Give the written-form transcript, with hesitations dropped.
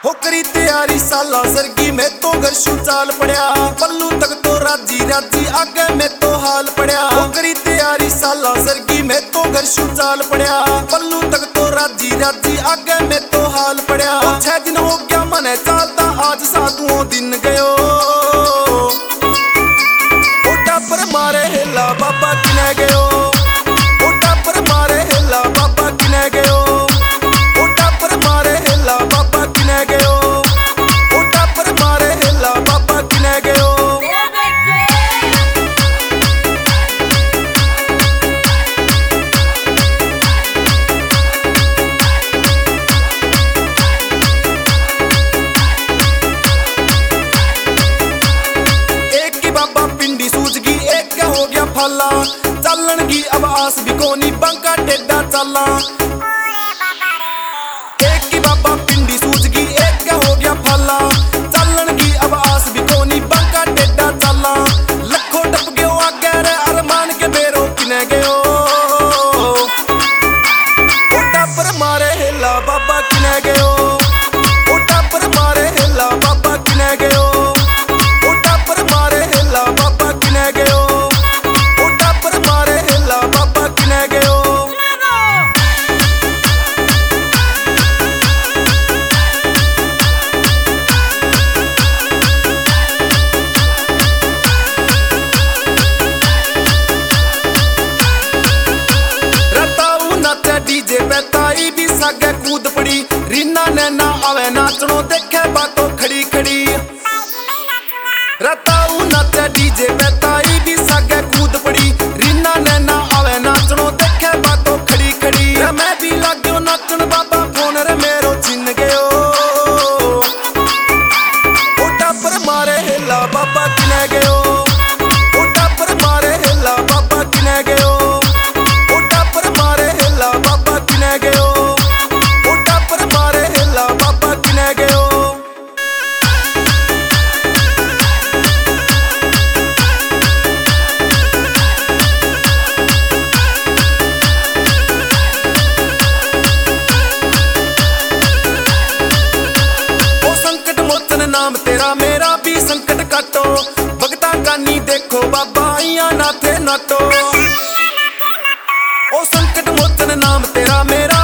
हो करी तैयारी साला सरगी में तो घर शू चाल पड़या पल्लू तक तो राजी राजी आगे में तो हाल पड़या हो करी तैयारी साला सरगी में तो घर शू चाल पड़या पल्लू तक तो राजी राजी आगे में तो हाल पड़या 6 दिन हो गया मने चालता आज सातवां दिन गयो ओटा पर मारे हेला बाबा किने गयो ओटा पर मारे हेला बाबा किने गयो ओटा पर मारे हेला बाबा किने गयो ओटा पर मारे हेला बाबा किने गयो एक की बाबा पिंडी सूझगी एक क्या हो गया फला चलन की अब आस भी कोनी बंका टेढ़ा चला एक की बाबा पिंडी सूझगी एक क्या हो गया फला चलन की अब आस भी कोनी बंका टेढ़ा चला लखो टप गयो आगे रे अरमान के बेरो किने गयो ओटा पर मारे हेला बाबा किने गयो ओटा पर मारे हेला बाबा किने गयो ओटा पर मारे हेला बाबा किने गयो ओटा पर मारे हेला बाबा किने गयो डीजे पे ताई भी सागे कूद पड़ी रीना नैना आवे नाचनो देखे बातों खड़ी खड़ी रताऊ नाचे डीजे पे ताई भी सागे कूद पड़ी रीना नैना आवे नाचनो देखे बातों खड़ी खड़ी मैं भी लाग्यो नाचन बाबा फोन रे मेरो छिन गयो ओटा पर मारे हेला बाबा किने गयो ओटा पर मारे हेला बाबा किने गयो ओटा पर मारे हेला बाबा किने गयो ओटा पर मारे हेला बाबा किने गयो ओ संकट मोचन नाम तेरा मेरा भी संकट काटो भगता कानी देखो बाबा आइया नाथे नाटो ओ संकट मोचन नाम तेरा मेरा